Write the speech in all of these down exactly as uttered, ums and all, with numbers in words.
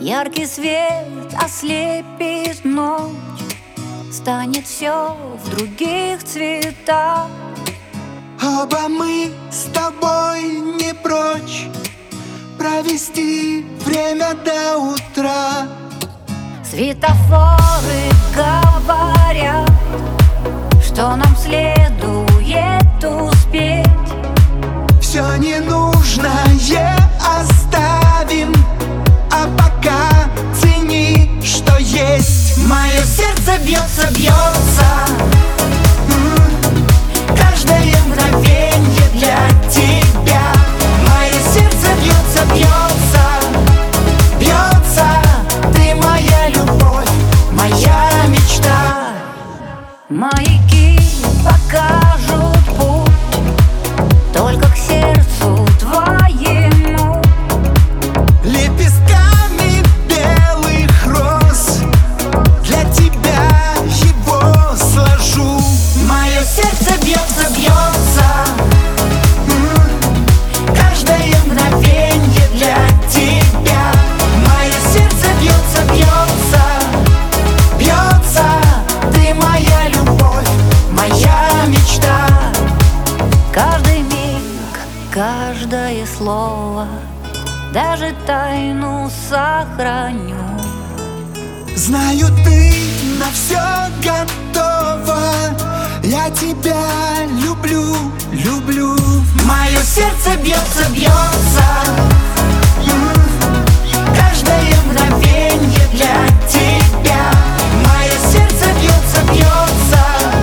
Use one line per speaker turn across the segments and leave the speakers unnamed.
Яркий свет ослепит ночь, станет все в других цветах.
Оба мы с тобой не прочь провести время до утра.
Светофоры говорят, что нам следует успеть.
Все ненужное оставим, а пока цени, что есть. Мое сердце бьется, бьется, каждое мгновенье для тебя. Мое сердце бьется, бьется, бьется. Ты моя любовь, моя мечта.
Маяки покажут путь только к сердцу твоему.
Лепестками белых роз для тебя его сложу. Мое сердце бьется, бьется, каждое мгновенье для тебя. Мое сердце бьется, бьется, бьется. Ты моя любовь, моя мечта.
Каждый миг, каждое слово, даже тайну сохраню.
Знаю, ты на все готова. Я тебя люблю, люблю. Мое сердце бьется, бьется, каждое мгновенье для тебя. Мое сердце бьется, бьется.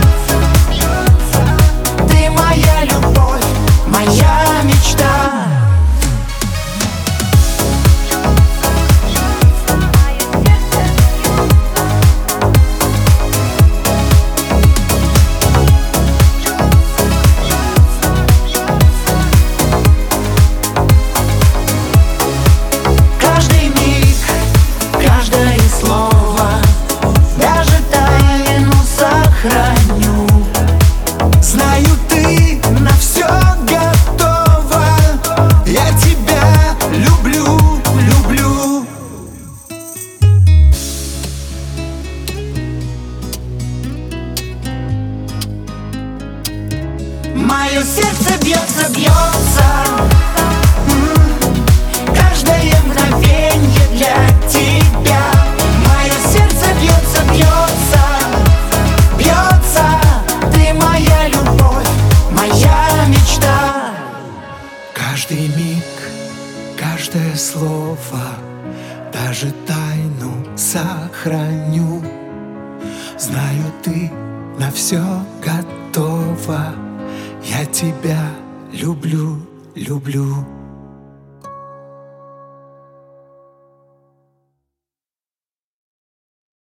Ты моя любовь, моя мечта. Каждый миг, каждое слово, даже тайну сохраню. Знаю, ты на все готова. Я тебя люблю, люблю. Мое сердце бьется, бьется, каждое мгновенье для тебя. Мое сердце бьется, бьется, бьется. Ты моя любовь, моя мечта. Каждый миг, каждое слово, даже тайну сохраню. Знаю, ты на все готова. Я тебя люблю, люблю.